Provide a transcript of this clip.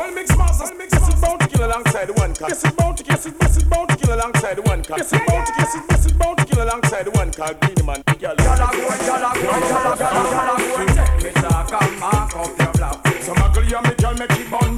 One mix master, guess it's bound to kill alongside the one cock. Guess it's bound to kill alongside the one cock. Guess it's bound to kill alongside the one cock. Beenie Man, gyal. Gyal a go, take me talk and mark up your block. So muggle you me gyal make it burn